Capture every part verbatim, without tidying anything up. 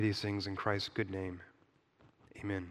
These things in Christ's good name. Amen.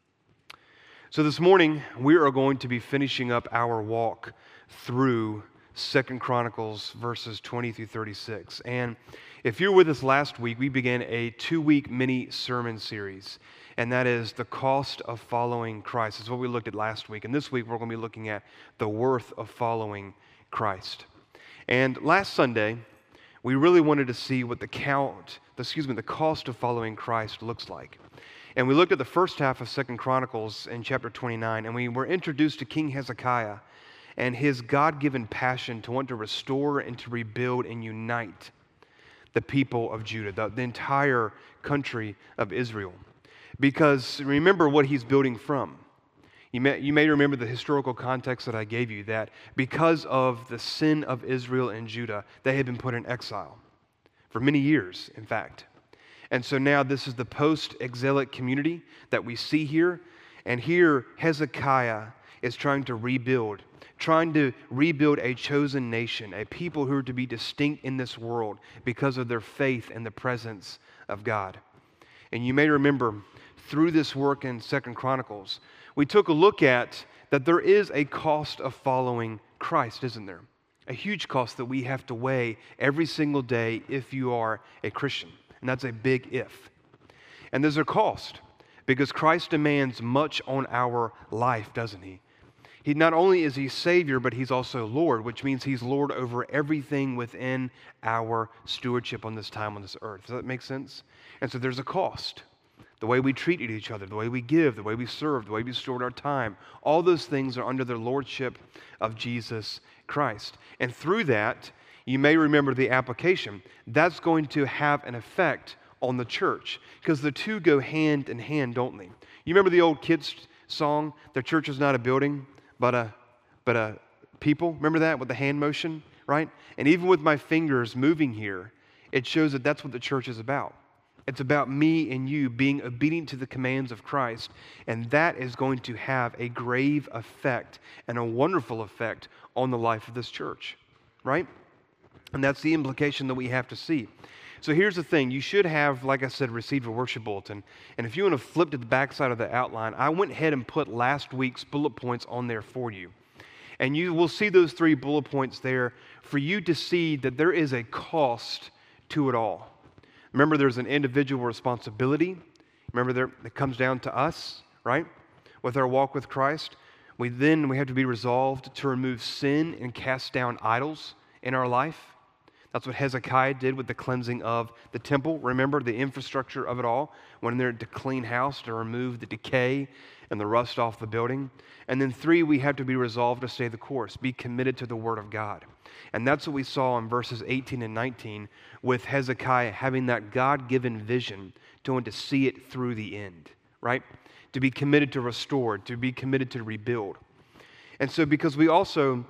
So this morning, we are going to be finishing up our walk through Second Chronicles verses twenty through thirty-six. And if you were with us last week, we began a two-week mini sermon series, and that is the cost of following Christ. That's what we looked at last week. And this week, we're going to be looking at the worth of following Christ. And last Sunday, we really wanted to see what the count, excuse me, the cost of following Christ looks like. And we looked at the first half of Second Chronicles in chapter twenty-nine, and we were introduced to King Hezekiah and his God-given passion to want to restore and to rebuild and unite the people of Judah, the, the entire country of Israel. Because remember what he's building from. You may, you may remember the historical context that I gave you, that because of the sin of Israel and Judah, they had been put in exile for many years, in fact. And so now this is the post-exilic community that we see here. And here Hezekiah is trying to rebuild, trying to rebuild a chosen nation, a people who are to be distinct in this world because of their faith and the presence of God. And you may remember through this work in Second Chronicles, we took a look at that there is a cost of following Christ, isn't there? A huge cost that we have to weigh every single day if you are a Christian. And that's a big if. And there's a cost because Christ demands much on our life, doesn't he? He not only is he Savior, but he's also Lord, which means he's Lord over everything within our stewardship on this time on this earth. Does that make sense? And so there's a cost. The way we treat each other, the way we give, the way we serve, the way we steward our time, all those things are under the lordship of Jesus Christ. And through that, you may remember the application. That's going to have an effect on the church because the two go hand in hand, don't they? You remember the old kids song, "The church is not a building, but a, but a people"? Remember that with the hand motion, right? And even with my fingers moving here, it shows that that's what the church is about. It's about me and you being obedient to the commands of Christ, and that is going to have a grave effect and a wonderful effect on the life of this church, right? And that's the implication that we have to see. So here's the thing. You should have, like I said, received a worship bulletin. And if you want to flip to the backside of the outline, I went ahead and put last week's bullet points on there for you. And you will see those three bullet points there for you to see that there is a cost to it all. Remember, there's an individual responsibility. Remember, there, it comes down to us, right? With our walk with Christ. We then we have to be resolved to remove sin and cast down idols in our life. That's what Hezekiah did with the cleansing of the temple. Remember the infrastructure of it all. Went in there to clean house, to remove the decay and the rust off the building. And then three, we have to be resolved to stay the course, be committed to the Word of God. And that's what we saw in verses eighteen and nineteen with Hezekiah having that God-given vision to want to see it through the end, right? To be committed to restore, to be committed to rebuild. And so because we also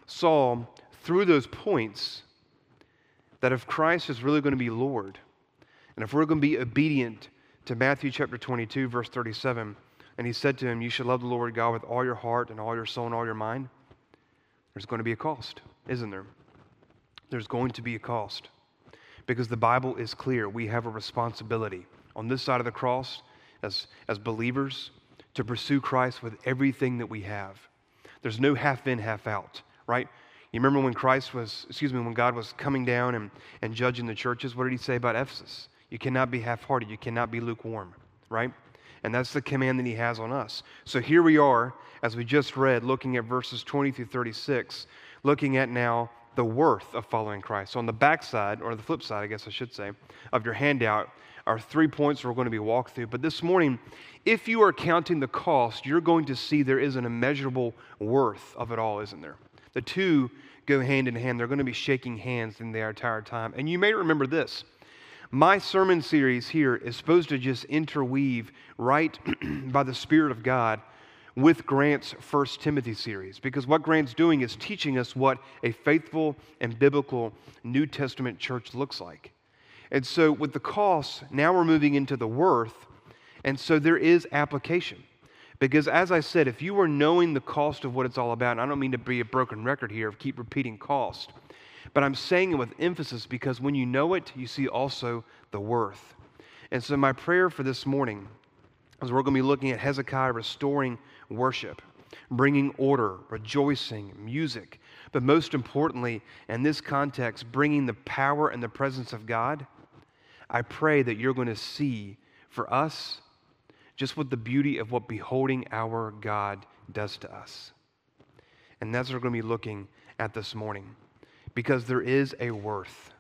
saw through those points that if Christ is really going to be Lord, and if we're going to be obedient to Matthew chapter twenty-two, verse thirty-seven, and he said to him, "You should love the Lord God with all your heart and all your soul and all your mind," there's going to be a cost, isn't there? There's going to be a cost. Because the Bible is clear. We have a responsibility on this side of the cross as, as believers to pursue Christ with everything that we have. There's no half in, half out, right? You remember when Christ was, excuse me, when God was coming down and, and judging the churches, what did he say about Ephesus? You cannot be half-hearted. You cannot be lukewarm, right? And that's the command that he has on us. So here we are, as we just read, looking at verses twenty through thirty-six, looking at now the worth of following Christ. So on the backside, or the flip side, I guess I should say, of your handout are three points we're going to be walked through. But this morning, if you are counting the cost, you're going to see there is an immeasurable worth of it all, isn't there? The two go hand in hand. They're going to be shaking hands in the entire time. And you may remember this. My sermon series here is supposed to just interweave right by the Spirit of God with Grant's First Timothy series. Because what Grant's doing is teaching us what a faithful and biblical New Testament church looks like. And so with the cost, now we're moving into the worth. And so there is application. Because as I said, if you are knowing the cost of what it's all about, and I don't mean to be a broken record here of keep repeating cost, but I'm saying it with emphasis because when you know it, you see also the worth. And so my prayer for this morning is we're going to be looking at Hezekiah restoring worship, bringing order, rejoicing, music, but most importantly, in this context, bringing the power and the presence of God. I pray that you're going to see for us just what the beauty of what beholding our God does to us. And that's what we're going to be looking at this morning, because there is a worth.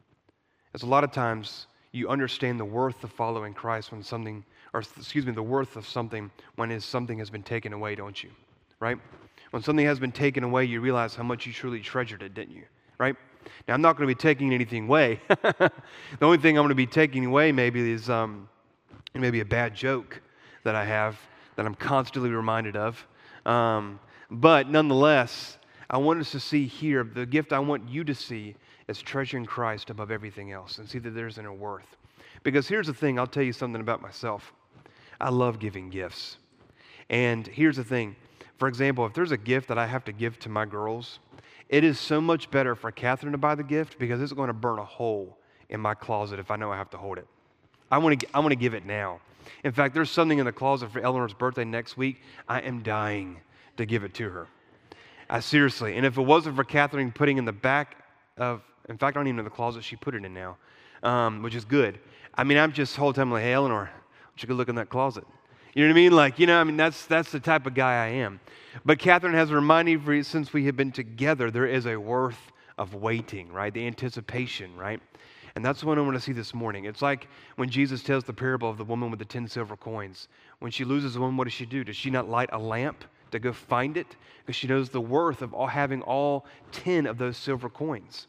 As a lot of times you understand the worth of following Christ when something, or excuse me, the worth of something when is something has been taken away, don't you? Right? When something has been taken away, you realize how much you truly treasured it, didn't you? Right? Now, I'm not going to be taking anything away. The only thing I'm going to be taking away maybe is um, maybe a bad joke that I have that I'm constantly reminded of. Um, but nonetheless, I want us to see here, the gift I want you to see is treasuring Christ above everything else and see that there's inner worth. Because here's the thing, I'll tell you something about myself. I love giving gifts. And here's the thing. For example, if there's a gift that I have to give to my girls, it is so much better for Catherine to buy the gift because it's going to burn a hole in my closet if I know I have to hold it. I want to I want to give it now. In fact, there's something in the closet for Eleanor's birthday next week. I am dying to give it to her. I seriously. And if it wasn't for Catherine putting in the back of, in fact, I don't even know the closet she put it in now, um, which is good. I mean, I'm just the whole time like, hey, Eleanor, why don't you go look in that closet? You know what I mean? Like, you know, I mean, that's that's the type of guy I am. But Catherine has reminded me, since we have been together, there is a worth of waiting, right? The anticipation, right? And that's what I want to see this morning. It's like when Jesus tells the parable of the woman with the ten silver coins. When she loses one, what does she do? Does she not light a lamp to go find it? Because she knows the worth of all, having all ten of those silver coins.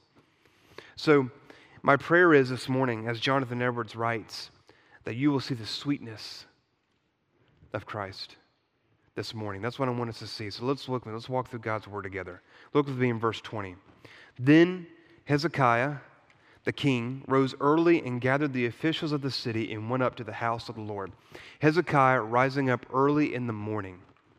So my prayer is this morning, as Jonathan Edwards writes, that you will see the sweetness of Christ this morning. That's what I want us to see. So let's look, let's walk through God's word together. Look with me in verse twenty. Then Hezekiah, the king, rose early and gathered the officials of the city and went up to the house of the Lord. Hezekiah, rising up early in the morning,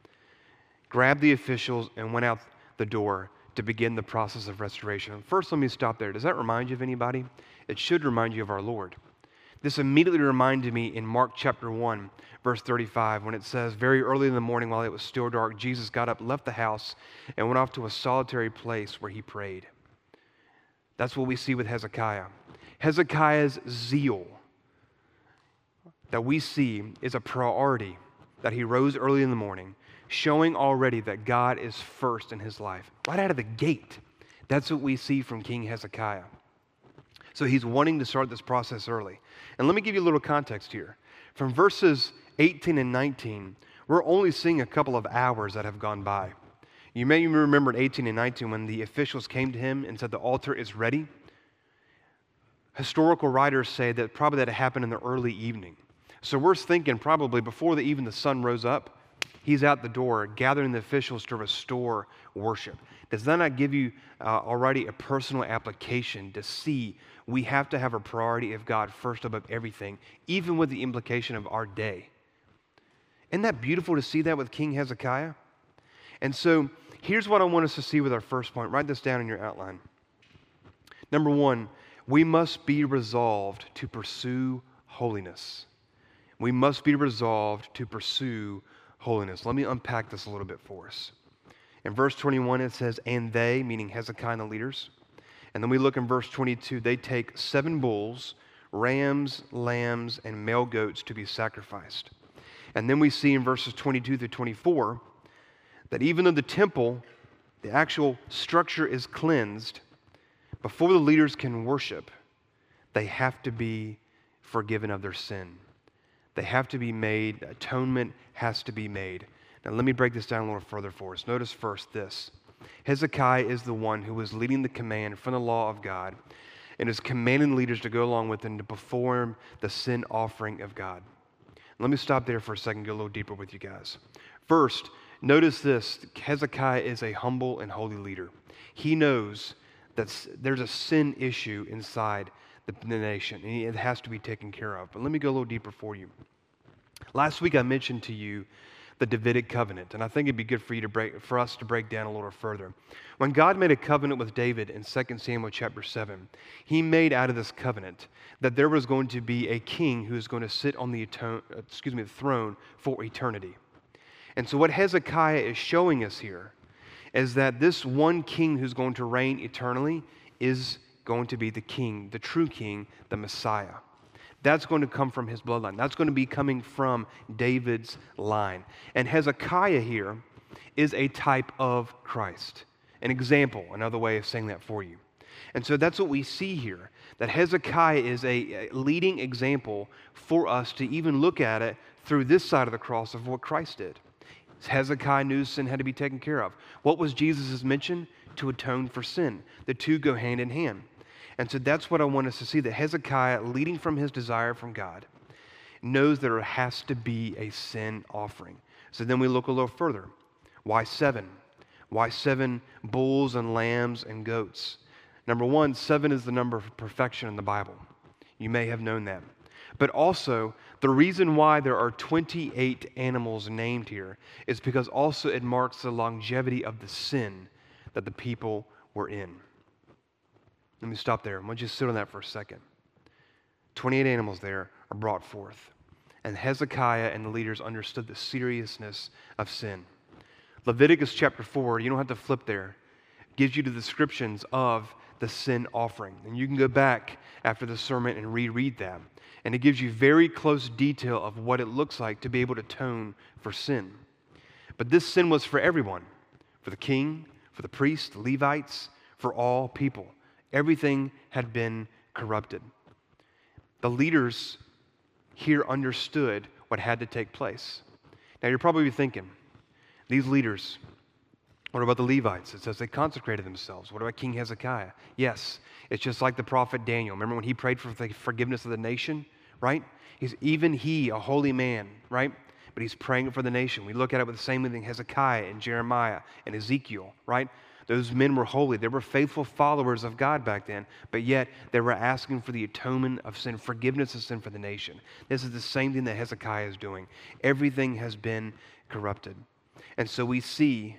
grabbed the officials and went out the door to begin the process of restoration. First, let me stop there. Does that remind you of anybody? It should remind you of our Lord. This immediately reminded me in Mark chapter one, verse thirty-five, when it says, very early in the morning while it was still dark, Jesus got up, left the house, and went off to a solitary place where he prayed. That's what we see with Hezekiah. Hezekiah's zeal that we see is a priority, that he rose early in the morning, showing already that God is first in his life. Right out of the gate, that's what we see from King Hezekiah. So he's wanting to start this process early. And let me give you a little context here. From verses eighteen and nineteen, we're only seeing a couple of hours that have gone by. You may even remember in eighteen and nineteen when the officials came to him and said the altar is ready. Historical writers say that probably that happened in the early evening. So we're thinking probably before the, even the sun rose up, he's out the door gathering the officials to restore worship. Does that not give you uh, already a personal application to see we have to have a priority of God first above everything, even with the implication of our day? Isn't that beautiful to see that with King Hezekiah? And so here's what I want us to see with our first point. Write this down in your outline. Number one, we must be resolved to pursue holiness. We must be resolved to pursue holiness. Let me unpack this a little bit for us. In verse twenty-one, it says, and they, meaning Hezekiah and the leaders. And then we look in verse twenty-two, they take seven bulls, rams, lambs, and male goats to be sacrificed. And then we see in verses twenty-two through twenty-four that even though the temple, the actual structure is cleansed, before the leaders can worship, they have to be forgiven of their sin. They have to be made, atonement has to be made. Now let me break this down a little further for us. Notice first this. Hezekiah is the one who is leading the command from the law of God and is commanding leaders to go along with him to perform the sin offering of God. Let me stop there for a second, go a little deeper with you guys. First, notice this. Hezekiah is a humble and holy leader. He knows that there's a sin issue inside the, the nation, and it has to be taken care of. But let me go a little deeper for you. Last week I mentioned to you the Davidic covenant. And I think it'd be good for you to break, for us to break down a little further. When God made a covenant with David in Second Samuel chapter seven, he made out of this covenant that there was going to be a king who is going to sit on the, atone, excuse me, the throne for eternity. And so what Hezekiah is showing us here is that this one king who's going to reign eternally is going to be the king, the true king, the Messiah. That's going to come from his bloodline. That's going to be coming from David's line. And Hezekiah here is a type of Christ. An example, another way of saying that for you. And so that's what we see here, that Hezekiah is a leading example for us to even look at it through this side of the cross of what Christ did. Hezekiah knew sin had to be taken care of. What was Jesus' mission? To atone for sin. The two go hand in hand. And so that's what I want us to see, that Hezekiah, leading from his desire from God, knows there has to be a sin offering. So then we look a little further. Why seven? Why seven bulls and lambs and goats? Number one, seven is the number of perfection in the Bible. You may have known that. But also, the reason why there are twenty-eight animals named here is because also it marks the longevity of the sin that the people were in. Let me stop there. I want you to sit on that for a second. twenty-eight animals there are brought forth. And Hezekiah and the leaders understood the seriousness of sin. Leviticus chapter four, you don't have to flip there, gives you the descriptions of the sin offering. And you can go back after the sermon and reread that. And it gives you very close detail of what it looks like to be able to atone for sin. But this sin was for everyone, for the king, for the priest, the Levites, for all people. Everything had been corrupted. The leaders here understood what had to take place. Now you're probably thinking, these leaders, what about the Levites? It says they consecrated themselves. What about King Hezekiah? Yes, it's just like the prophet Daniel. Remember when he prayed for the forgiveness of the nation, right? He's even he, a holy man, right? But he's praying for the nation. We look at it with the same thing Hezekiah and Jeremiah and Ezekiel, right? Those men were holy. They were faithful followers of God back then, but yet they were asking for the atonement of sin, forgiveness of sin for the nation. This is the same thing that Hezekiah is doing. Everything has been corrupted. And so we see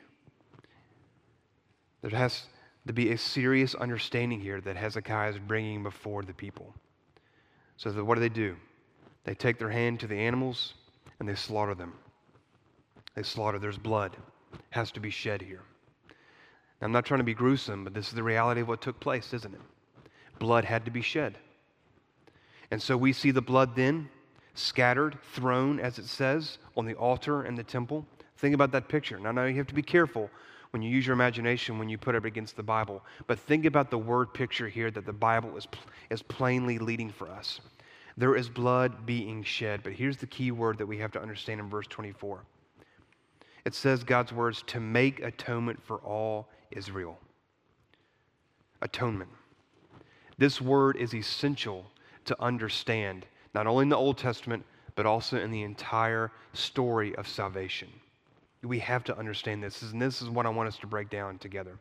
there has to be a serious understanding here that Hezekiah is bringing before the people. So that what do they do? They take their hand to the animals and they slaughter them. They slaughter. There's blood. It has to be shed here. Now, I'm not trying to be gruesome, but this is the reality of what took place, isn't it? Blood had to be shed. And so we see the blood then scattered, thrown, as it says, on the altar in the temple. Think about that picture. Now, now you have to be careful when you use your imagination when you put it against the Bible. But think about the word picture here that the Bible is, is plainly leading for us. There is blood being shed. But here's the key word that we have to understand in verse twenty-four. It says God's words, to make atonement for all Israel. Atonement. This word is essential to understand, not only in the Old Testament, but also in the entire story of salvation. We have to understand this, and this is what I want us to break down together.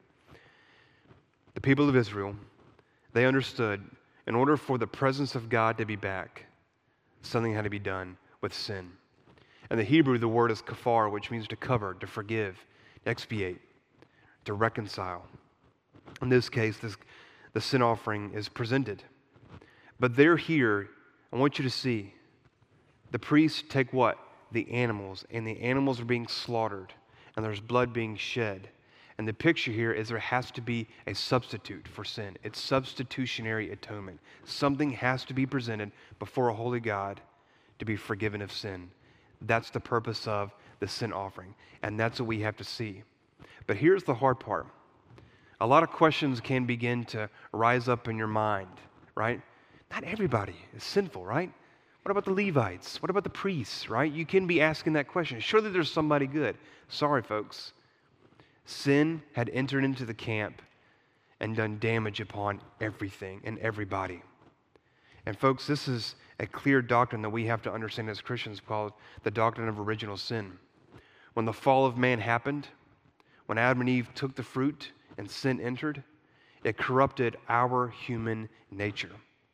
The people of Israel, they understood in order for the presence of God to be back, something had to be done with sin. In the Hebrew, the word is kafar, which means to cover, to forgive, to expiate, to reconcile. In this case, this, the sin offering is presented. But they're here, I want you to see, the priests take what? The animals, and the animals are being slaughtered, and there's blood being shed. And the picture here is there has to be a substitute for sin. It's substitutionary atonement. Something has to be presented before a holy God to be forgiven of sin. That's the purpose of the sin offering, and that's what we have to see. But here's the hard part. A lot of questions can begin to rise up in your mind, right? Not everybody is sinful, right? What about the Levites? What about the priests, right? You can be asking that question. Surely there's somebody good. Sorry, folks. Sin had entered into the camp and done damage upon everything and everybody. And folks, this is a clear doctrine that we have to understand as Christians called the doctrine of original sin. When the fall of man happened, when Adam and Eve took the fruit and sin entered, it corrupted our human nature.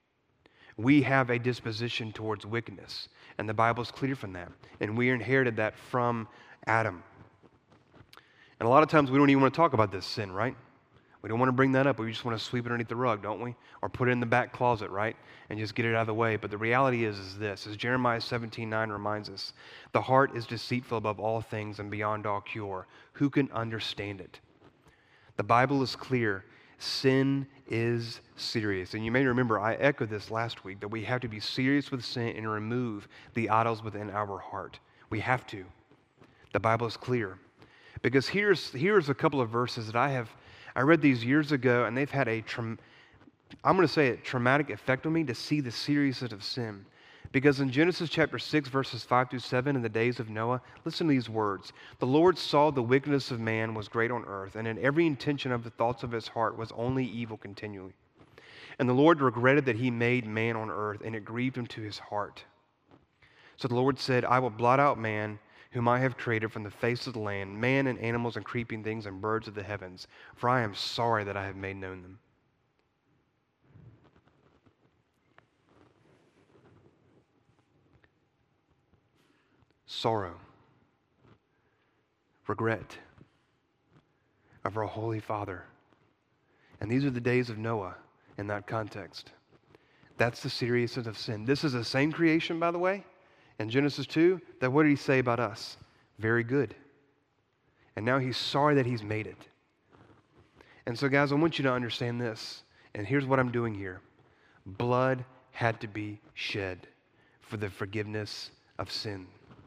We have a disposition towards wickedness, and the Bible's clear from that. And we inherited that from Adam. And a lot of times we don't even want to talk about this sin, right? We don't want to bring that up. We just want to sweep it underneath the rug, don't we? Or put it in the back closet, right? And just get it out of the way. But the reality is, is this, as Jeremiah seventeen nine reminds us, the heart is deceitful above all things and beyond all cure. Who can understand it? The Bible is clear. Sin is serious. And you may remember, I echoed this last week, that we have to be serious with sin and remove the idols within our heart. We have to. The Bible is clear. Because here's, here's a couple of verses that I have, I read these years ago, and they've had a, tra- I'm going to say a traumatic effect on me to see the seriousness of sin. Because in Genesis chapter six, verses five through seven, in the days of Noah, listen to these words. The Lord saw the wickedness of man was great on earth, and in every intention of the thoughts of his heart was only evil continually. And the Lord regretted that he made man on earth, and it grieved him to his heart. So the Lord said, I will blot out man, whom I have created from the face of the land, man and animals and creeping things and birds of the heavens, for I am sorry that I have made known them. Sorrow, regret of our Holy Father. And these are the days of Noah in that context. That's the seriousness of sin. This is the same creation, by the way, in Genesis two, that what did he say about us? Very good. And now he's sorry that he's made it. And so, guys, I want you to understand this. And here's what I'm doing here. Blood had to be shed for the forgiveness of sin.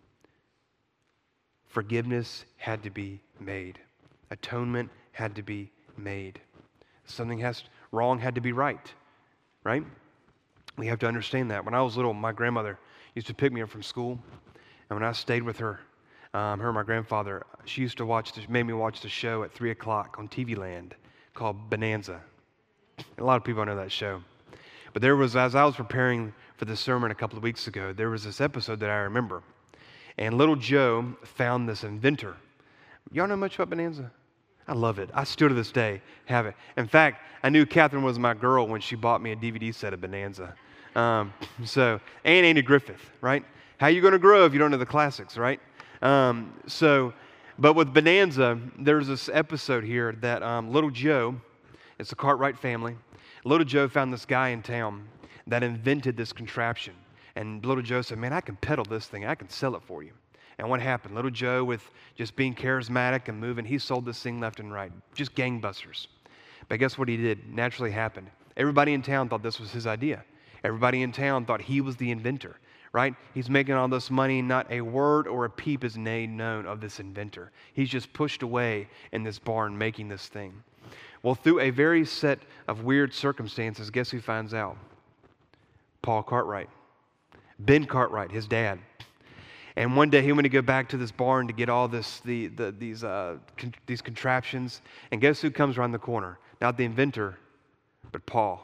Forgiveness had to be made. Atonement had to be made. Something has wrong had to be right, right? We have to understand that. When I was little, my grandmother used to pick me up from school, and when I stayed with her, um, her and my grandfather, she used to watch, this, made me watch the show at three o'clock on T V Land called Bonanza. A lot of people know that show. But there was, as I was preparing for this sermon a couple of weeks ago, there was this episode that I remember. And little Joe found this inventor. Y'all know much about Bonanza? I love it. I still to this day have it. In fact, I knew Catherine was my girl when she bought me a D V D set of Bonanza. Um, so, and Andy Griffith, right? How you going to grow if you don't know the classics, right? Um, so, but with Bonanza, there's this episode here that um, little Joe, it's the Cartwright family, little Joe found this guy in town that invented this contraption. And little Joe said, man, I can peddle this thing. I can sell it for you. And what happened? Little Joe, with just being charismatic and moving, he sold this thing left and right. Just gangbusters. But guess what he did? Naturally happened. Everybody in town thought this was his idea. Everybody in town thought he was the inventor, right? He's making all this money. Not a word or a peep is made known of this inventor. He's just pushed away in this barn making this thing. Well, through a very set of weird circumstances, guess who finds out? Paul Cartwright. Ben Cartwright, his dad. And one day he went to go back to this barn to get all this, the, the, these, uh, con- these contraptions. And guess who comes around the corner? Not the inventor, but Paul.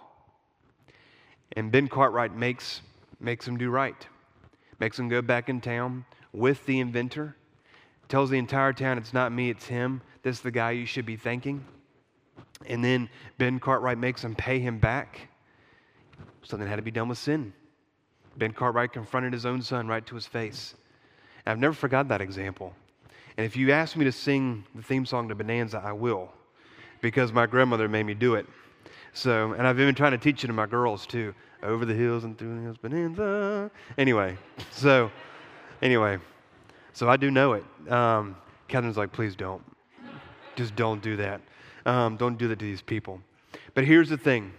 And Ben Cartwright makes, makes him do right. Makes him go back in town with the inventor. Tells the entire town, it's not me, it's him. This is the guy you should be thanking. And then Ben Cartwright makes him pay him back. Something had to be done with sin. Ben Cartwright confronted his own son right to his face. And I've never forgot that example. And if you ask me to sing the theme song to Bonanza, I will, because my grandmother made me do it. So, and I've been trying to teach it to my girls too. Over the hills and through the hills, Bonanza. Anyway, so, anyway, so I do know it. Um, Catherine's like, please don't. Just don't do that. Um, don't do that to these people. But here's the thing.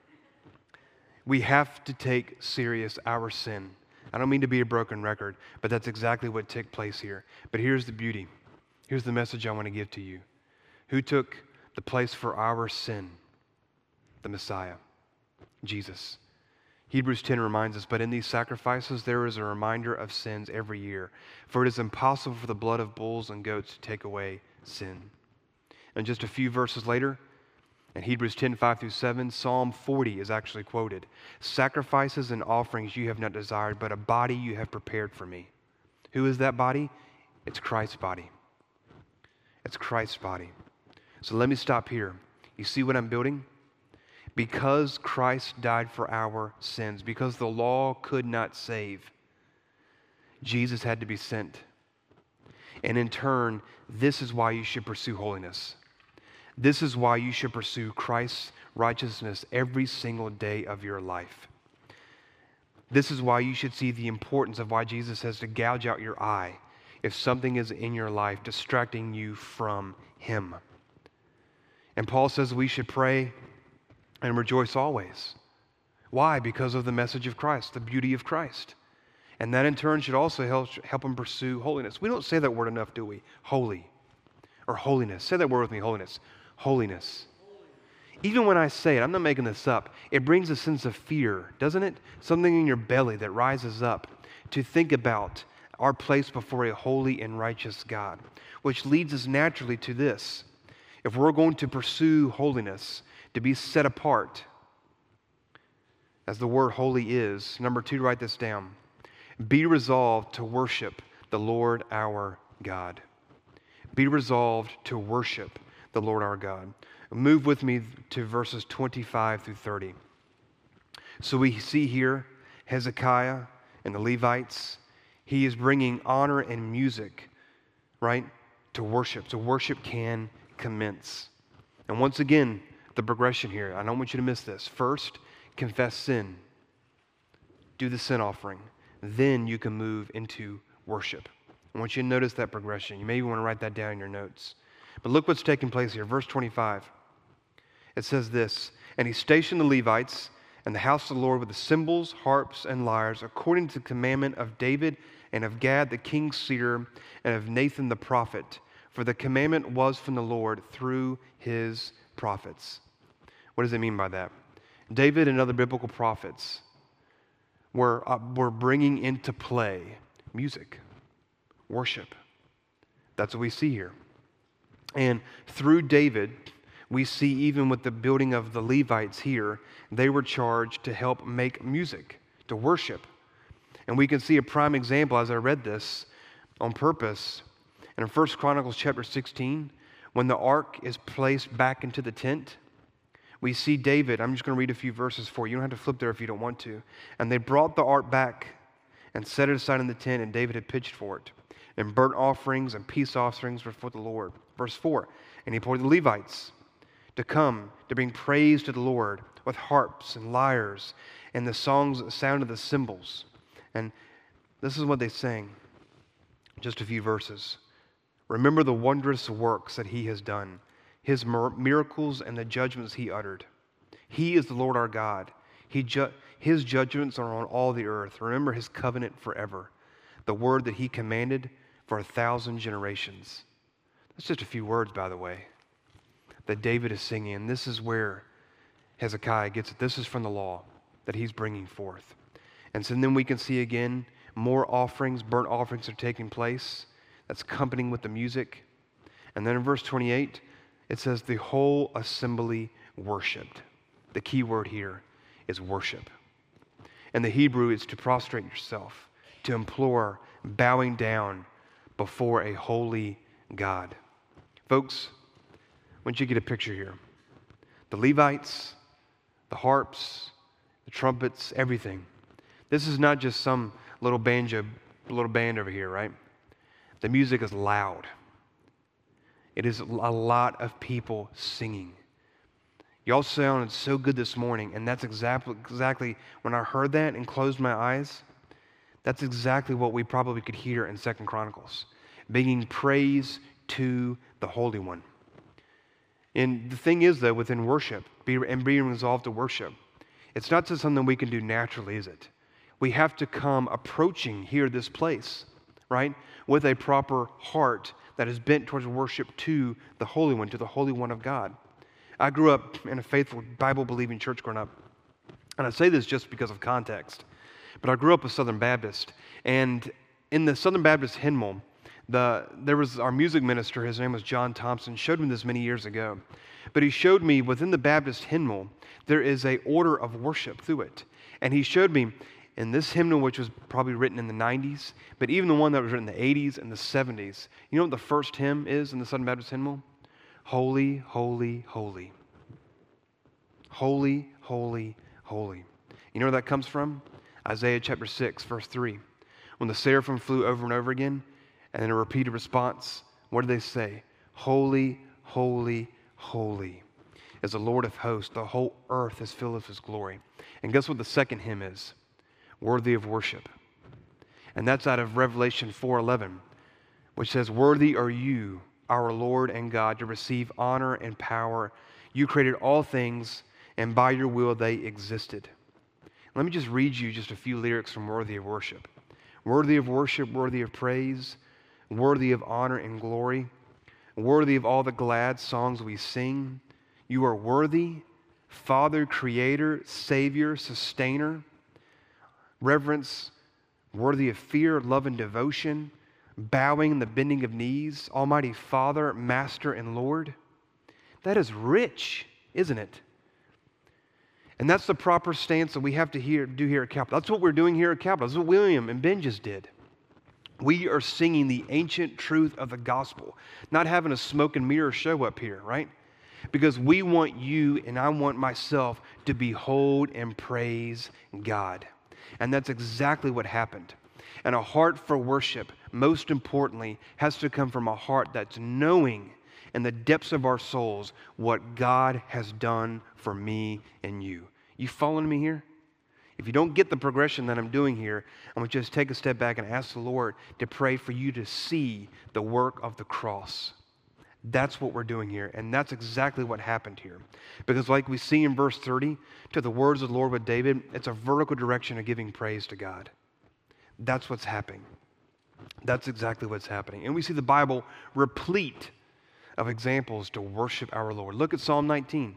We have to take serious our sin. I don't mean to be a broken record, but that's exactly what took place here. But here's the beauty. Here's the message I want to give to you. Who took the place for our sin? The Messiah, Jesus. Hebrews ten reminds us, but in these sacrifices there is a reminder of sins every year. For it is impossible for the blood of bulls and goats to take away sin. And just a few verses later, in Hebrews ten, five through seven, Psalm forty is actually quoted. Sacrifices and offerings you have not desired, but a body you have prepared for me. Who is that body? It's Christ's body. It's Christ's body. So let me stop here. You see what I'm building? Because Christ died for our sins, because the law could not save, Jesus had to be sent. And in turn, this is why you should pursue holiness. This is why you should pursue Christ's righteousness every single day of your life. This is why you should see the importance of why Jesus says to gouge out your eye if something is in your life distracting you from Him. And Paul says we should pray and rejoice always. Why? Because of the message of Christ, the beauty of Christ. And that in turn should also help, help him pursue holiness. We don't say that word enough, do we? Holy. Or holiness. Say that word with me, holiness. Holiness. Even when I say it, I'm not making this up, it brings a sense of fear, doesn't it? Something in your belly that rises up to think about our place before a holy and righteous God, which leads us naturally to this. If we're going to pursue holiness, to be set apart, as the word holy is, number two, write this down. Be resolved to worship the Lord our God. Be resolved to worship the Lord our God. Move with me to verses twenty-five through thirty. So we see here Hezekiah and the Levites. He is bringing honor and music, right, to worship. So worship can commence. And once again, the progression here. I don't want you to miss this. First, confess sin. Do the sin offering. Then you can move into worship. I want you to notice that progression. You may even want to write that down in your notes. But look what's taking place here. Verse twenty-five. It says this, and he stationed the Levites in the house of the Lord with the cymbals, harps, and lyres, according to the commandment of David and of Gad the king's seer and of Nathan the prophet. For the commandment was from the Lord through his prophets. What does it mean by that? David and other biblical prophets were, uh, were bringing into play music, worship. That's what we see here. And through David, we see even with the building of the Levites here, they were charged to help make music, to worship. And we can see a prime example as I read this on purpose. And in First Chronicles chapter sixteen, when the ark is placed back into the tent, we see David. I'm just going to read a few verses for you. You don't have to flip there if you don't want to. And they brought the ark back and set it aside in the tent, and David had pitched for it. And burnt offerings and peace offerings were for the Lord. Verse four, and he appointed the Levites to come to bring praise to the Lord with harps and lyres and the songs that sounded the cymbals. And this is what they sang. Just a few verses. Remember the wondrous works that he has done, his miracles and the judgments he uttered. He is the Lord our God. He ju- his judgments are on all the earth. Remember his covenant forever, the word that he commanded for a thousand generations. That's just a few words, by the way, that David is singing. And this is where Hezekiah gets it. This is from the law that he's bringing forth. And so then we can see again more offerings, burnt offerings are taking place. That's accompanying with the music. And then in verse twenty-eight, it says the whole assembly worshiped. The key word here is worship. And the Hebrew is to prostrate yourself, to implore, bowing down before a holy God. Folks, I want you to get a picture here. The Levites, the harps, the trumpets, everything. This is not just some little banjo, little band over here, right? The music is loud. It is a lot of people singing. Y'all sounded so good this morning, and that's exactly, exactly when I heard that and closed my eyes, that's exactly what we probably could hear in Second Chronicles, bringing praise to the Holy One. And the thing is, though, within worship, be, and being resolved to worship, it's not just something we can do naturally, is it? We have to come approaching here this place, right, with a proper heart that is bent towards worship to the Holy One, to the Holy One of God. I grew up in a faithful, Bible-believing church growing up, and I say this just because of context, but I grew up a Southern Baptist, and in the Southern Baptist hymnal, the, there was our music minister, his name was John Thompson, showed me this many years ago, but he showed me within the Baptist hymnal, there is a order of worship through it, and he showed me in this hymnal, which was probably written in the nineties, but even the one that was written in the eighties and the seventies, you know what the first hymn is in the Southern Baptist hymnal? Holy, holy, holy. Holy, holy, holy. You know where that comes from? Isaiah chapter six, verse three. When the seraphim flew over and over again, And in a repeated response, what do they say? Holy, holy, holy is the Lord of hosts. The whole earth is filled with his glory. And guess what the second hymn is? Worthy of worship. And that's out of Revelation four eleven, which says, worthy are you, our Lord and God, to receive honor and power. You created all things, and by your will they existed. Let me just read you just a few lyrics from Worthy of Worship. Worthy of worship, worthy of praise, worthy of honor and glory, worthy of all the glad songs we sing. You are worthy, Father, Creator, Savior, Sustainer, reverence, worthy of fear, love, and devotion, bowing and the bending of knees, Almighty Father, Master, and Lord. That is rich, isn't it? And that's the proper stance that we have to hear, do here at Capital. That's what we're doing here at Capital. That's what William and Ben just did. We are singing the ancient truth of the gospel, not having a smoke and mirror show up here, right? Because we want you and I want myself to behold and praise God. And that's exactly what happened. And a heart for worship, most importantly, has to come from a heart that's knowing in the depths of our souls what God has done for me and you. You following me here? If you don't get the progression that I'm doing here, I'm going to just take a step back and ask the Lord to pray for you to see the work of the cross. That's what we're doing here, and that's exactly what happened here. Because like we see in verse thirty, to the words of the Lord with David, it's a vertical direction of giving praise to God. That's what's happening. That's exactly what's happening. And we see the Bible replete of examples to worship our Lord. Look at Psalm nineteen.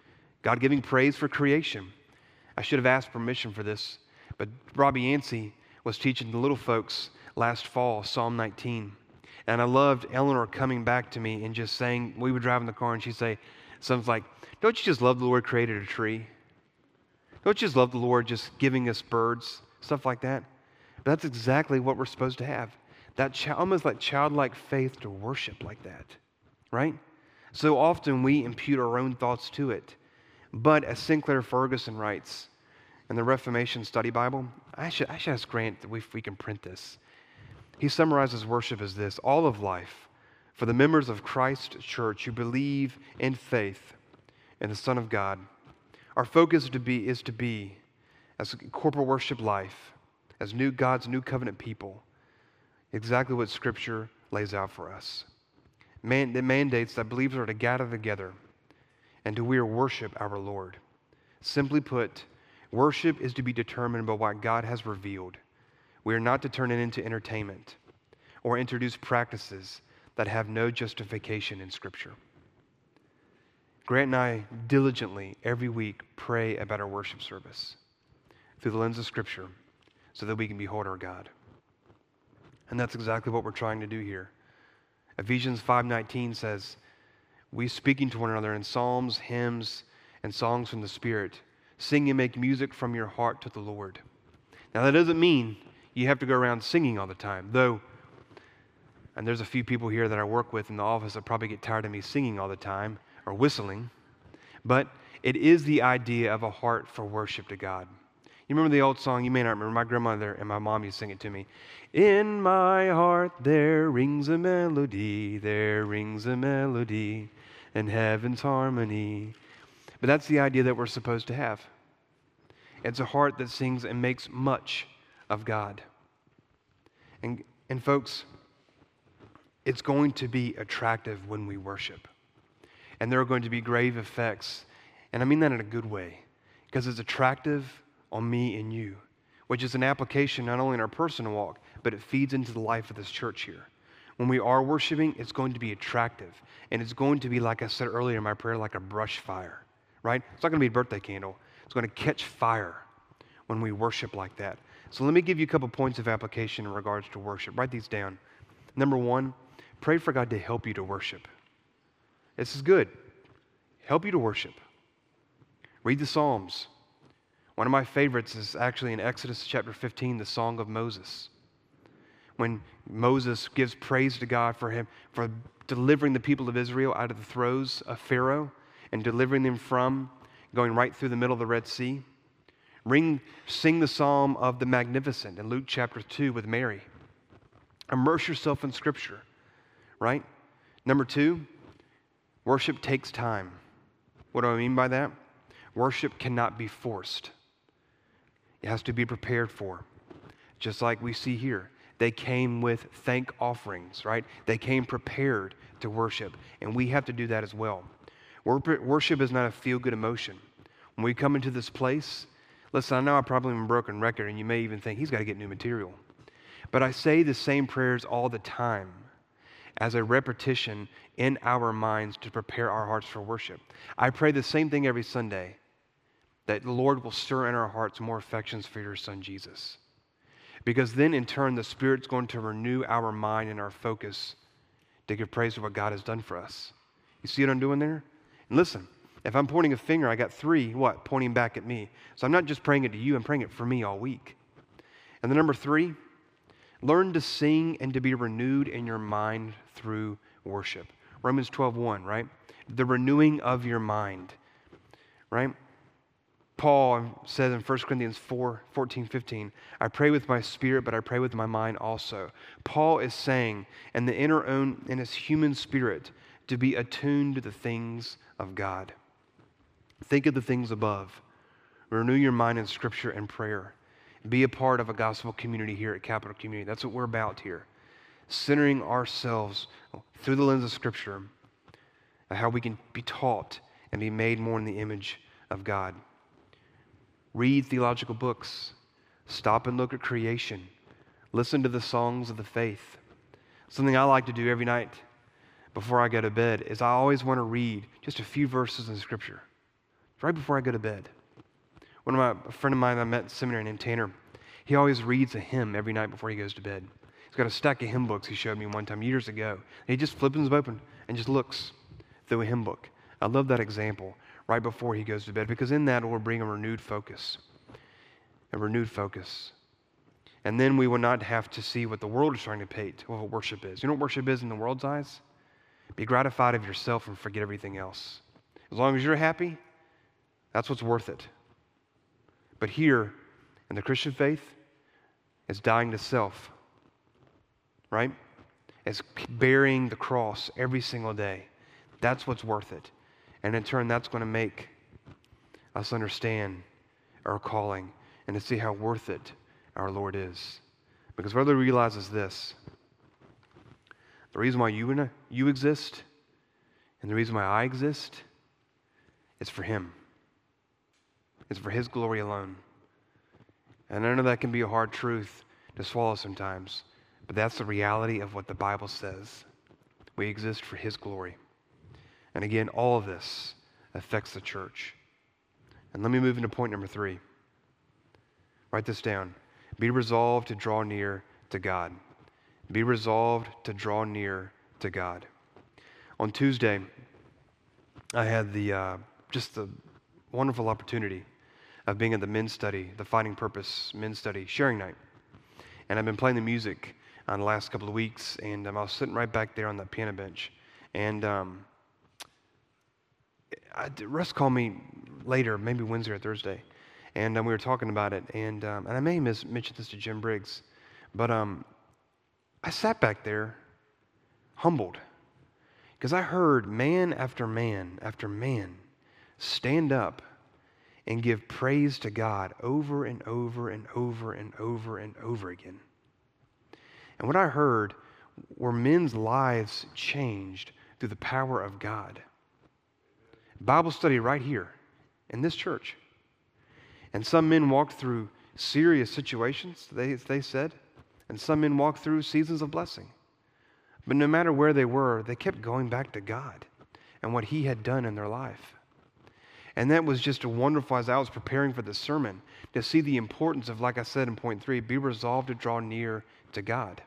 God giving praise for creation. I should have asked permission for this, but Robbie Yancey was teaching the little folks last fall, Psalm nineteen. And I loved Eleanor coming back to me and just saying, we would drive in the car and she'd say, something like, don't you just love the Lord created a tree? Don't you just love the Lord just giving us birds? Stuff like that. But that's exactly what we're supposed to have. That ch- almost like childlike faith to worship like that, right? So often we impute our own thoughts to it. But as Sinclair Ferguson writes in the Reformation Study Bible, I should, I should ask Grant if we, if we can print this. He summarizes worship as this: all of life for the members of Christ's church who believe in faith in the Son of God. Our focus is to be, is to be as corporate worship life, as new God's new covenant people, exactly what Scripture lays out for us. Man, it mandates that believers are to gather together and to we worship our Lord. Simply put, worship is to be determined by what God has revealed. We are not to turn it into entertainment or introduce practices that have no justification in Scripture. Grant and I diligently every week pray about our worship service through the lens of Scripture so that we can behold our God. And that's exactly what we're trying to do here. Ephesians five nineteen says, we speaking to one another in psalms, hymns, and songs from the Spirit, sing and make music from your heart to the Lord. Now that doesn't mean you have to go around singing all the time, though, and there's a few people here that I work with in the office that probably get tired of me singing all the time or whistling, but it is the idea of a heart for worship to God. You remember the old song? You may not remember. My grandmother and my mom used to sing it to me. In my heart there rings a melody, there rings a melody, in heaven's harmony. But that's the idea that we're supposed to have. It's a heart that sings and makes much of God. And, and folks, it's going to be attractive when we worship. And there are going to be grave effects, and I mean that in a good way, because it's attractive on me and you, which is an application not only in our personal walk, but it feeds into the life of this church here. When we are worshiping, it's going to be attractive, and it's going to be, like I said earlier in my prayer, like a brush fire, right? It's not going to be a birthday candle. It's going to catch fire when we worship like that. So let me give you a couple points of application in regards to worship. Write these down. Number one, pray for God to help you to worship. This is good. Help you to worship. Read the Psalms. One of my favorites is actually in Exodus chapter fifteen, the Song of Moses. When Moses gives praise to God for him, for delivering the people of Israel out of the throes of Pharaoh and delivering them from going right through the middle of the Red Sea. Ring, sing the Psalm of the Magnificent in Luke chapter two with Mary. Immerse yourself in Scripture, right? Number two, worship takes time. What do I mean by that? Worship cannot be forced. It has to be prepared for. Just like we see here. They came with thank offerings, right? They came prepared to worship, and we have to do that as well. Worship is not a feel-good emotion. When we come into this place, listen, I know I probably am a broken record, and you may even think, he's got to get new material. But I say the same prayers all the time as a repetition in our minds to prepare our hearts for worship. I pray the same thing every Sunday, that the Lord will stir in our hearts more affections for your Son, Jesus. Because then, in turn, the Spirit's going to renew our mind and our focus to give praise to what God has done for us. You see what I'm doing there? And listen, if I'm pointing a finger, I got three, what? Pointing back at me. So I'm not just praying it to you, I'm praying it for me all week. And the number three, learn to sing and to be renewed in your mind through worship. Romans twelve one, right? The renewing of your mind, right? Paul says in First Corinthians four, fourteen, fifteen, I pray with my spirit, but I pray with my mind also. Paul is saying in the inner own, in his human spirit, to be attuned to the things of God. Think of the things above. Renew your mind in Scripture and prayer. Be a part of a gospel community here at Capital Community. That's what we're about here. Centering ourselves through the lens of Scripture, how we can be taught and be made more in the image of God. Read theological books. Stop and look at creation. Listen to the songs of the faith. Something I like to do every night before I go to bed is I always want to read just a few verses in Scripture right before I go to bed. One of my, a friend of mine I met in seminary named Tanner, he always reads a hymn every night before he goes to bed. He's got a stack of hymn books he showed me one time years ago. And he just flips them open and just looks through a hymn book. I love that example right before he goes to bed, because in that it will bring a renewed focus. A renewed focus. And then we will not have to see what the world is trying to paint, what worship is. You know what worship is in the world's eyes? Be gratified of yourself and forget everything else. As long as you're happy, that's what's worth it. But here, in the Christian faith, it's dying to self, right? It's bearing the cross every single day. That's what's worth it. And in turn, that's going to make us understand our calling and to see how worth it our Lord is. Because what I realize is this: the reason why you, and you exist and the reason why I exist is for Him. It's for His glory alone. And I know that can be a hard truth to swallow sometimes, but that's the reality of what the Bible says. We exist for His glory. And again, all of this affects the church. And let me move into point number three. Write this down. Be resolved to draw near to God. Be resolved to draw near to God. On Tuesday, I had the uh, just the wonderful opportunity of being at the men's study, the Finding Purpose men's study sharing night. And I've been playing the music on the last couple of weeks, and um, I was sitting right back there on that piano bench. And um, I, Russ called me later, maybe Wednesday or Thursday, and um, we were talking about it. And um, and I may have mentioned this to Jim Briggs, but um, I sat back there humbled because I heard man after man after man stand up and give praise to God over and over and over and over and over again. And what I heard were men's lives changed through the power of God. Bible study right here in this church. And some men walked through serious situations, they, they said, and some men walked through seasons of blessing. But no matter where they were, they kept going back to God and what He had done in their life. And that was just a wonderful, as I was preparing for this sermon, to see the importance of, like I said in point three, be resolved to draw near to God.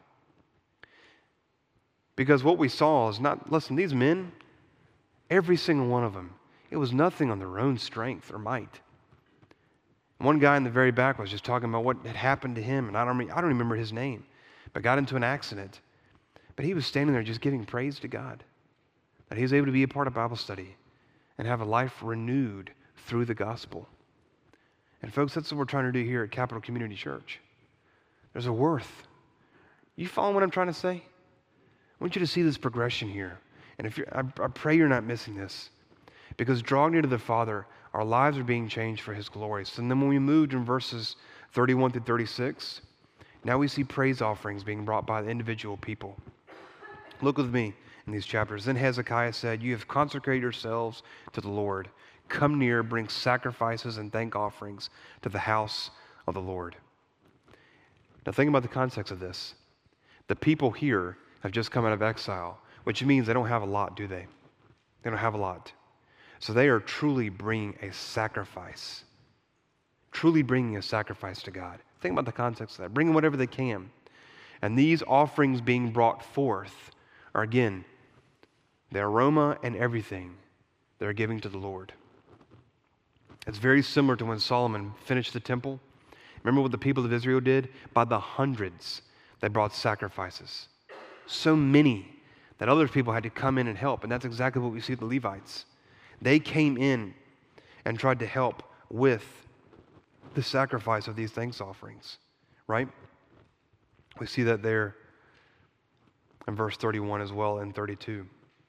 Because what we saw is not, listen, these men, every single one of them, it was nothing on their own strength or might. One guy in the very back was just talking about what had happened to him, and I don't, I don't remember his name, but got into an accident. But he was standing there just giving praise to God, that he was able to be a part of Bible study and have a life renewed through the gospel. And folks, that's what we're trying to do here at Capital Community Church. There's a worth. You follow what I'm trying to say? I want you to see this progression here. And if you're, I, I pray you're not missing this. Because drawing near to the Father, our lives are being changed for His glory. So then when we moved in verses thirty-one through thirty-six, now we see praise offerings being brought by the individual people. Look with me in these chapters. Then Hezekiah said, "You have consecrated yourselves to the Lord. Come near, bring sacrifices and thank offerings to the house of the Lord." Now think about the context of this. The people here have just come out of exile, which means they don't have a lot, do they? They don't have a lot. So they are truly bringing a sacrifice. Truly bringing a sacrifice to God. Think about the context of that. Bringing whatever they can. And these offerings being brought forth are, again, the aroma and everything they're giving to the Lord. It's very similar to when Solomon finished the temple. Remember what the people of Israel did? By the hundreds, they brought sacrifices. So many that other people had to come in and help. And that's exactly what we see with the Levites. They came in and tried to help with the sacrifice of these thanks offerings, right? We see that there in verse thirty-one as well and thirty-two.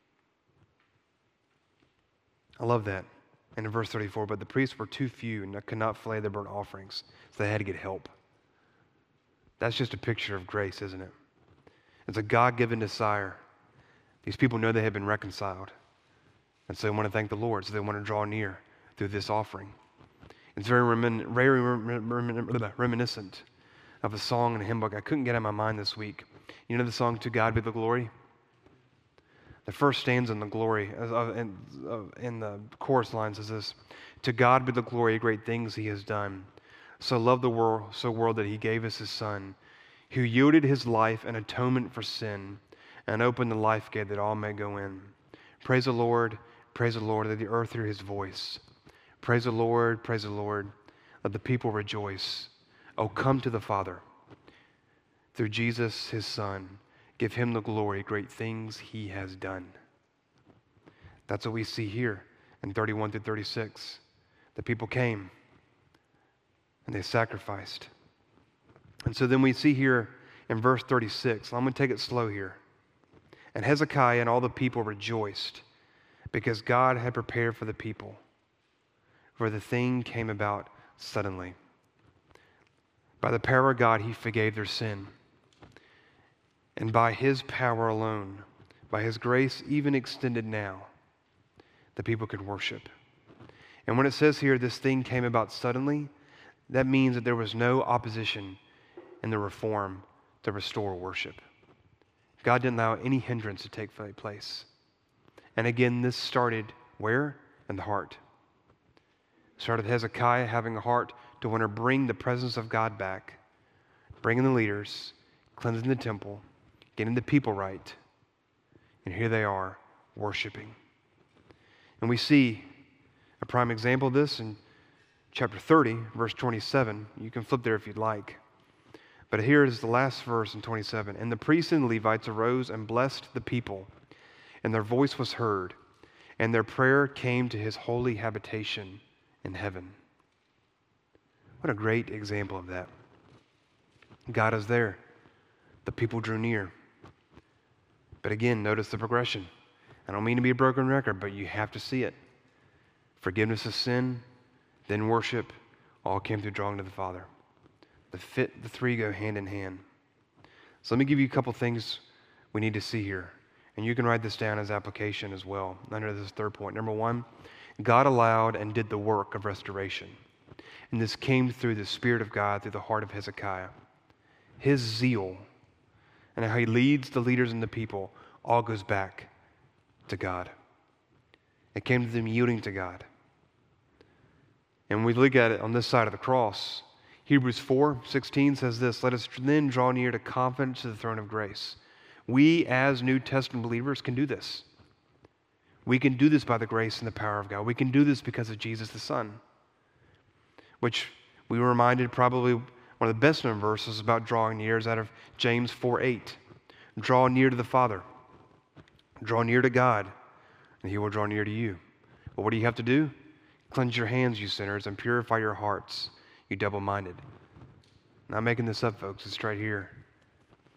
I love that. And in verse thirty-four, but the priests were too few and could not flay their burnt offerings, so they had to get help. That's just a picture of grace, isn't it? It's a God-given desire. These people know they have been reconciled. And so they want to thank the Lord, so they want to draw near through this offering. It's very, remin- very remin- remin- reminiscent of a song in a hymn book I couldn't get out of my mind this week. You know the song, "To God Be the Glory"? The first stanza in the glory, uh, in, uh, in the chorus line says this: "To God be the glory, great things He has done. So loved the world, so world that He gave us His Son, who yielded His life an atonement for sin, and opened the life gate that all may go in. Praise the Lord, praise the Lord, let the earth hear His voice. Praise the Lord, praise the Lord, let the people rejoice. Oh, come to the Father, through Jesus His Son, give Him the glory, great things He has done." That's what we see here in thirty-one through thirty-six. The people came and they sacrificed. And so then we see here in verse thirty-six, I'm going to take it slow here. "And Hezekiah and all the people rejoiced because God had prepared for the people, for the thing came about suddenly. By the power of God, He forgave their sin. And by His power alone, by His grace even extended now, the people could worship." And when it says here, this thing came about suddenly, that means that there was no opposition in the reform to restore worship. God didn't allow any hindrance to take place. And again, this started where? In the heart. It started Hezekiah having a heart to want to bring the presence of God back, bringing the leaders, cleansing the temple, getting the people right. And here they are, worshiping. And we see a prime example of this in chapter thirty, verse twenty-seven. You can flip there if you'd like. But here is the last verse in twenty-seven. "And the priests and Levites arose and blessed the people, and their voice was heard, and their prayer came to His holy habitation in heaven." What a great example of that. God is there. The people drew near. But again, notice the progression. I don't mean to be a broken record, but you have to see it. Forgiveness of sin, then worship, all came through drawing to the Father. The fit, the three go hand in hand. So let me give you a couple things we need to see here. And you can write this down as application as well, under this third point. Number one, God allowed and did the work of restoration. And this came through the Spirit of God, through the heart of Hezekiah. His zeal and how He leads the leaders and the people all goes back to God. It came to them yielding to God. And when we look at it on this side of the cross, Hebrews four sixteen says this: "Let us then draw near to confidence to the throne of grace." We as New Testament believers can do this. We can do this by the grace and the power of God. We can do this because of Jesus the Son, which we were reminded probably one of the best known verses about drawing near is out of James four eight. Draw near to the Father. Draw near to God, and He will draw near to you. But what do you have to do? Cleanse your hands, you sinners, and purify your hearts, you double-minded. Not making this up, folks. It's right here.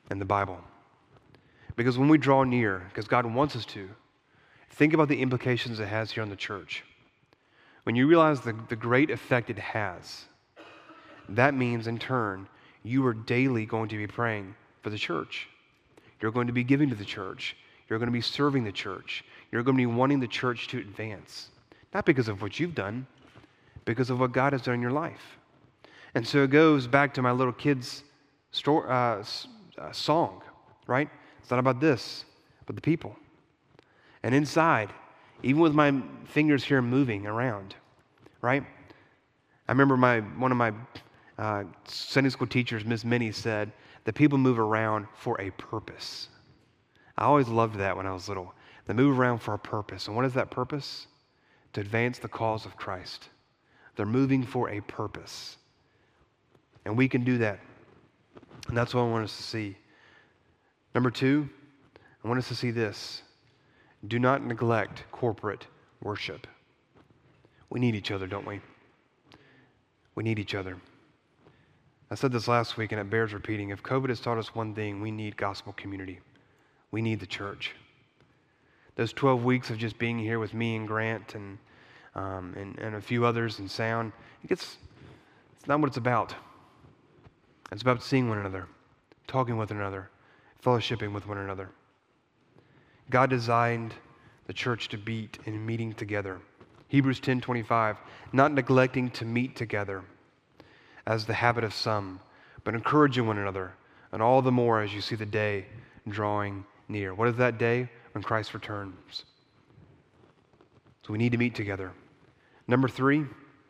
and the Bible. Because when we draw near, because God wants us to, think about the implications it has here on the church. When you realize the, the great effect it has, that means in turn, you are daily going to be praying for the church. You're going to be giving to the church. You're going to be serving the church. You're going to be wanting the church to advance. Not because of what you've done, because of what God has done in your life. And so it goes back to my little kid's story, uh, uh, song, right? It's not about this, but the people. And inside, even with my fingers here moving around, right? I remember my one of my uh, Sunday school teachers, Miss Minnie, said that people move around for a purpose. I always loved that when I was little. They move around for a purpose. And what is that purpose? To advance the cause of Christ. They're moving for a purpose. And we can do that. And that's what I want us to see. Number two, I want us to see this. Do not neglect corporate worship. We need each other, don't we? We need each other. I said this last week, and it bears repeating. If COVID has taught us one thing, we need gospel community. We need the church. Those twelve weeks of just being here with me and Grant and um, and, and a few others and sound, it gets, it's not what it's about. It's about seeing one another, talking with one another, fellowshipping with one another. God designed the church to beat in meeting together. Hebrews ten twenty-five, not neglecting to meet together as the habit of some, but encouraging one another, and all the more as you see the day drawing near. What is that day? When Christ returns. So we need to meet together. Number three,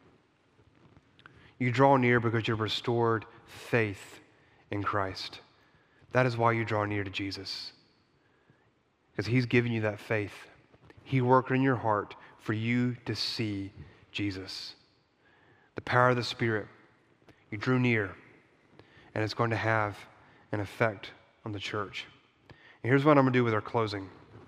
you draw near because you've restored faith in Christ. That is why you draw near to Jesus. Because he's given you that faith. He worked in your heart for you to see Jesus. The power of the Spirit. You drew near, and it's going to have an effect on the church. And here's what I'm going to do with our closing.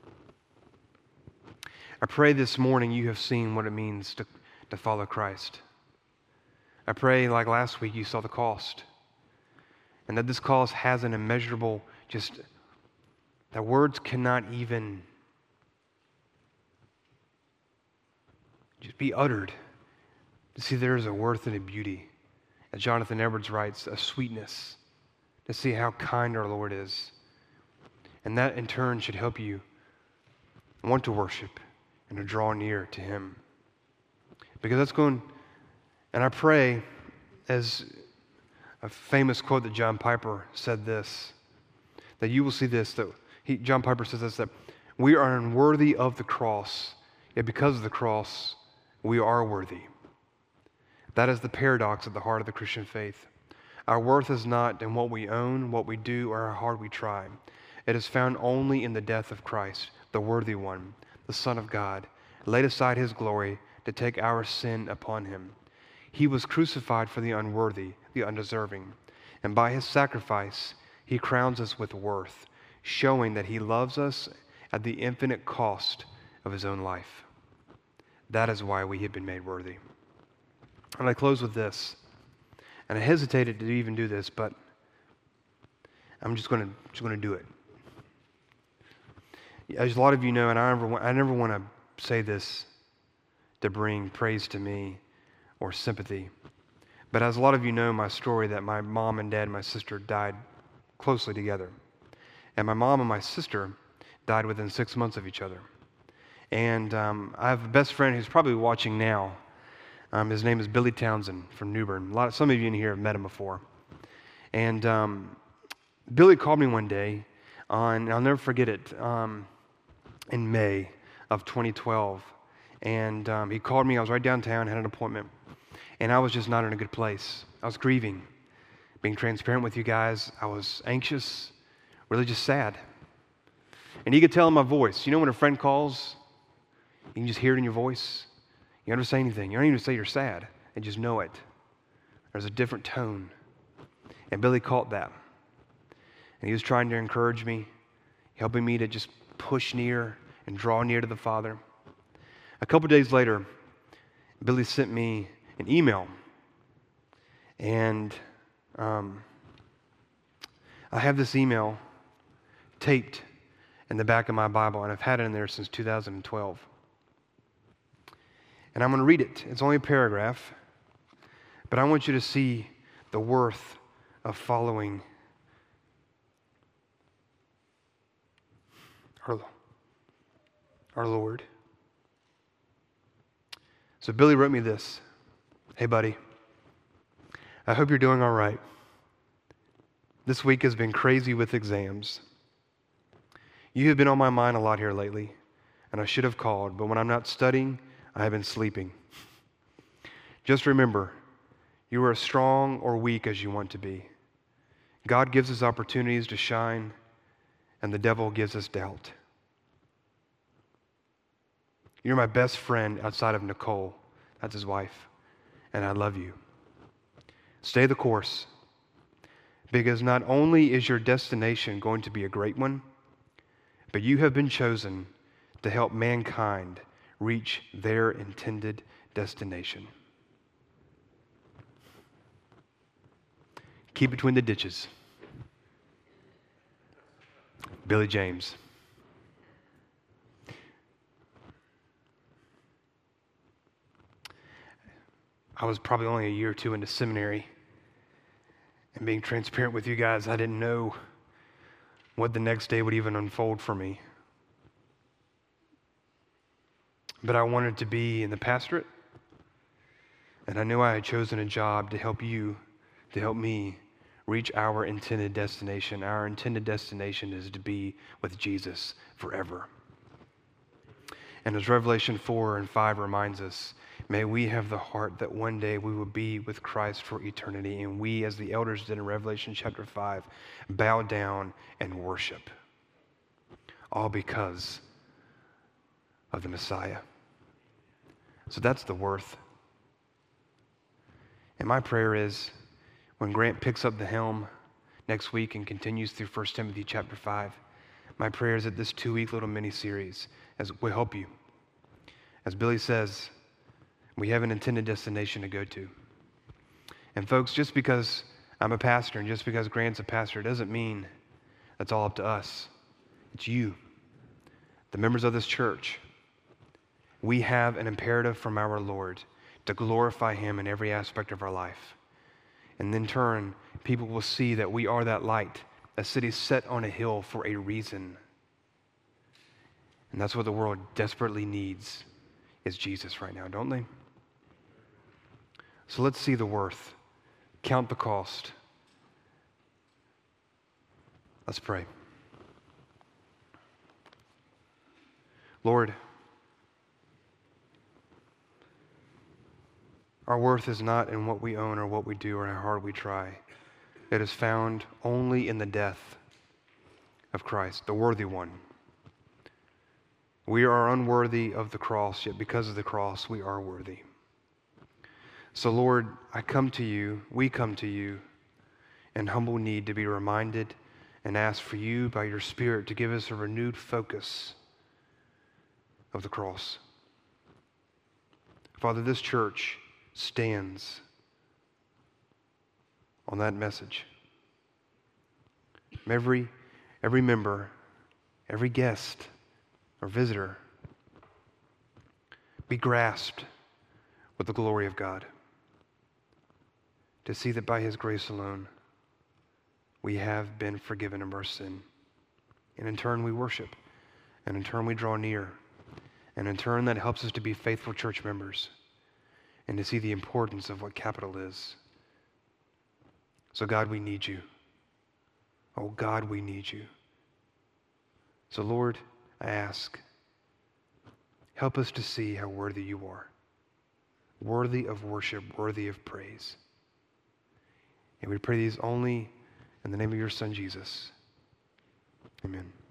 I pray this morning you have seen what it means to, to follow Christ. I pray, like last week, you saw the cost. And that this cost has an immeasurable, just, that words cannot even just be uttered. To see there is a worth and a beauty. As Jonathan Edwards writes, a sweetness. To see how kind our Lord is. And that in turn should help you want to worship and to draw near to him. Because that's going, and I pray, as a famous quote that John Piper said this, that you will see this, that he, John Piper says this, that we are unworthy of the cross, yet because of the cross, we are worthy. That is the paradox at the heart of the Christian faith. Our worth is not in what we own, what we do, or how hard we try. It is found only in the death of Christ, the worthy one, the Son of God, laid aside his glory to take our sin upon him. He was crucified for the unworthy, the undeserving, and by his sacrifice, he crowns us with worth, showing that he loves us at the infinite cost of his own life. That is why we have been made worthy. And I close with this, and I hesitated to even do this, but I'm just going to just going to do it. As a lot of you know, and I never, I never want to say this to bring praise to me or sympathy, but as a lot of you know my story, that my mom and dad and my sister died closely together. And my mom and my sister died within six months of each other. And um, I have a best friend who's probably watching now. Um, his name is Billy Townsend from New Bern. A lot of, some of you in here have met him before. And um, Billy called me one day on, I'll never forget it, um, in May of twenty twelve. And um, he called me. I was right downtown, had an appointment. And I was just not in a good place. I was grieving. Being transparent with you guys, I was anxious, really just sad. And you could tell in my voice. You know when a friend calls, you can just hear it in your voice. You don't have to say anything. You don't even say you're sad. And just know it. There's a different tone. And Billy caught that. And he was trying to encourage me, helping me to just push near and draw near to the Father. A couple days later, Billy sent me an email. And um, I have this email taped in the back of my Bible, and I've had it in there since two thousand twelve. And I'm going to read it. It's only a paragraph, but I want you to see the worth of following our, our Lord. So Billy wrote me this. Hey, buddy, I hope you're doing all right. This week has been crazy with exams. You have been on my mind a lot here lately, and I should have called, but when I'm not studying, I have been sleeping. Just remember, you are as strong or weak as you want to be. God gives us opportunities to shine, and the devil gives us doubt. You're my best friend outside of Nicole. That's his wife. And I love you. Stay the course, because not only is your destination going to be a great one, but you have been chosen to help mankind reach their intended destination. Keep between the ditches. Billy James. I was probably only a year or two into seminary, and being transparent with you guys, I didn't know what the next day would even unfold for me. But I wanted to be in the pastorate, and I knew I had chosen a job to help you, to help me reach our intended destination. Our intended destination is to be with Jesus forever. And as Revelation four and five reminds us, may we have the heart that one day we will be with Christ for eternity. And we, as the elders did in Revelation chapter five, bow down and worship. All because of the Messiah. So that's the worth. And my prayer is, when Grant picks up the helm next week and continues through First Timothy chapter five, my prayer is that this two-week little mini-series as will help you. As Billy says, we have an intended destination to go to. And folks, just because I'm a pastor and just because Grant's a pastor doesn't mean that's all up to us. It's you, the members of this church. We have an imperative from our Lord to glorify Him in every aspect of our life. And in turn, people will see that we are that light, a city set on a hill for a reason. And that's what the world desperately needs, is Jesus right now, don't they? So let's see the worth. Count the cost. Let's pray. Lord, our worth is not in what we own or what we do or how hard we try. It is found only in the death of Christ, the worthy one. We are unworthy of the cross, yet because of the cross, we are worthy. So Lord, I come to you, we come to you in humble need to be reminded and ask for you by your Spirit to give us a renewed focus of the cross. Father, this church stands on that message. Every, every member, every guest or visitor be grasped with the glory of God, to see that by His grace alone we have been forgiven of our sin. And in turn we worship, and in turn we draw near, and in turn that helps us to be faithful church members and to see the importance of what capital is. So God, we need you. Oh God, we need you. So Lord, I ask, help us to see how worthy you are, worthy of worship, worthy of praise. And we pray these only in the name of your Son, Jesus. Amen.